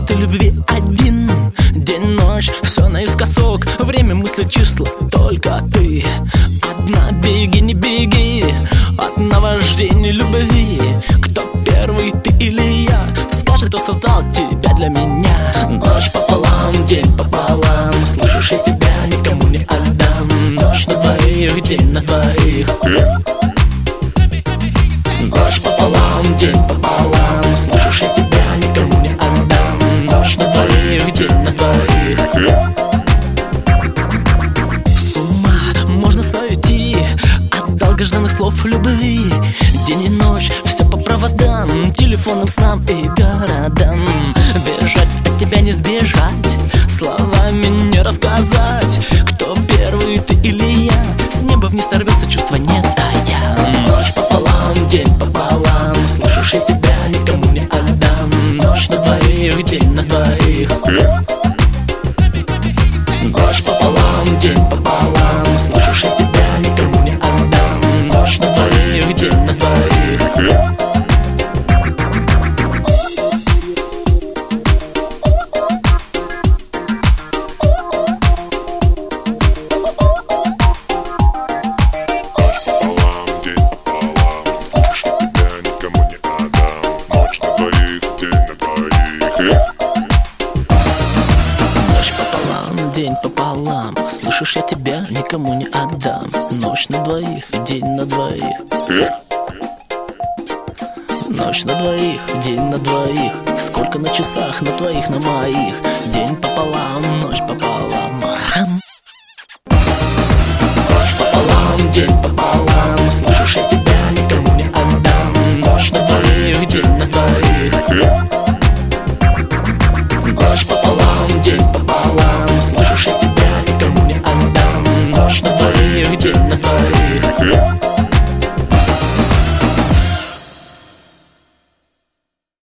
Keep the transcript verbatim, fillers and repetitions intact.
этой любви один. День-ночь, все наискосок, время, мысли, числа, только ты одна. Беги, не беги от наваждения любви. Кто первый, ты или я? Скажи, кто создал тебя для меня. Ночь пополам, день пополам, слышишь, я тебя никому не отдам. Ночь на двоих, день на двоих. Ночь пополам, день пополам, слышишь, я тебя никому не отдам. Ночь на двоих, день на двоих. С ума можно сойти от долгожданных слов любви. День и ночь, все по проводам, телефонным снам и городам. Бежать от тебя не сбежать, словами не рассказать. Кто первый, ты или я? С неба вниз сорвется чувство не тая. Ночь пополам, день пополам, слышишь, я тебя никому не отдам. Ночь на двоих, день на двоих. Ночь пополам, день пополам, слышишь, я тебя никому не отдам. Ночь на двоих, день на двоих. День пополам, слышишь, я тебя никому не отдам. Ночь на двоих, день на двоих. Ночь на двоих, день на двоих. Сколько на часах, на твоих, на моих. День пополам, ночь пополам. Ночь пополам, день пополам.